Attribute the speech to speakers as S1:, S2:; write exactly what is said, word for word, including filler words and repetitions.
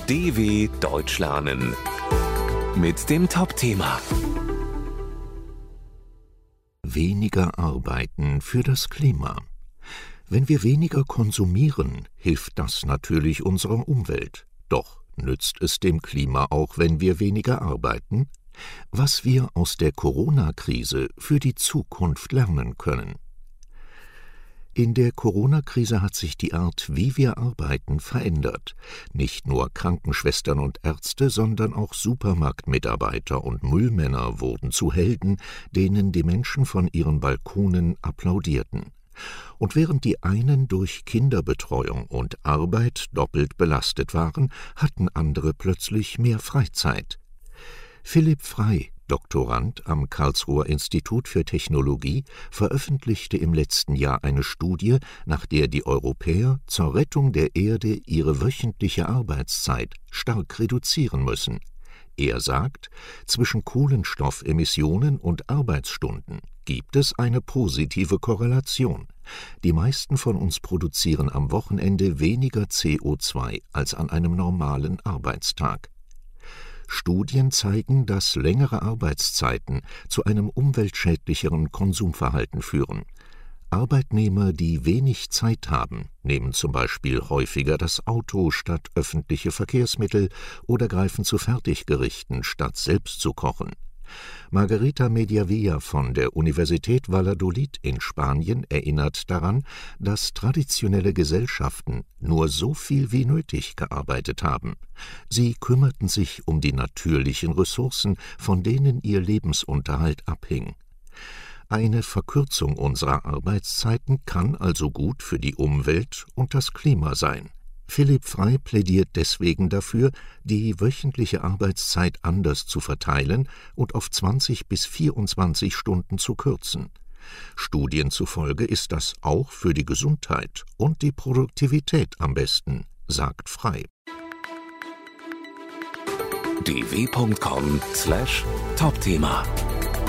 S1: D W Deutsch lernen mit dem Top-Thema
S2: Weniger arbeiten für das Klima. Wenn wir weniger konsumieren, hilft das natürlich unserer Umwelt. Doch nützt es dem Klima auch, wenn wir weniger arbeiten? Was wir aus der Corona-Krise für die Zukunft lernen können. In der Corona-Krise hat sich die Art, wie wir arbeiten, verändert. Nicht nur Krankenschwestern und Ärzte, sondern auch Supermarktmitarbeiter und Müllmänner wurden zu Helden, denen die Menschen von ihren Balkonen applaudierten. Und während die einen durch Kinderbetreuung und Arbeit doppelt belastet waren, hatten andere plötzlich mehr Freizeit. Philipp Frey, Doktorand am Karlsruher Institut für Technologie, veröffentlichte im letzten Jahr eine Studie, nach der die Europäer zur Rettung der Erde ihre wöchentliche Arbeitszeit stark reduzieren müssen. Er sagt, zwischen Kohlenstoffemissionen und Arbeitsstunden gibt es eine positive Korrelation. Die meisten von uns produzieren am Wochenende weniger C O zwei als an einem normalen Arbeitstag. Studien zeigen, dass längere Arbeitszeiten zu einem umweltschädlicheren Konsumverhalten führen. Arbeitnehmer, die wenig Zeit haben, nehmen zum Beispiel häufiger das Auto statt öffentliche Verkehrsmittel oder greifen zu Fertiggerichten, statt selbst zu kochen. Margarita Mediavilla von der Universität Valladolid in Spanien erinnert daran, dass traditionelle Gesellschaften nur so viel wie nötig gearbeitet haben. Sie kümmerten sich um die natürlichen Ressourcen, von denen ihr Lebensunterhalt abhing. Eine Verkürzung unserer Arbeitszeiten kann also gut für die Umwelt und das Klima sein. Philipp Frey plädiert deswegen dafür, die wöchentliche Arbeitszeit anders zu verteilen und auf zwanzig bis vierundzwanzig Stunden zu kürzen. Studien zufolge ist das auch für die Gesundheit und die Produktivität am besten, sagt Frey.
S1: d w punkt com slash Top-Thema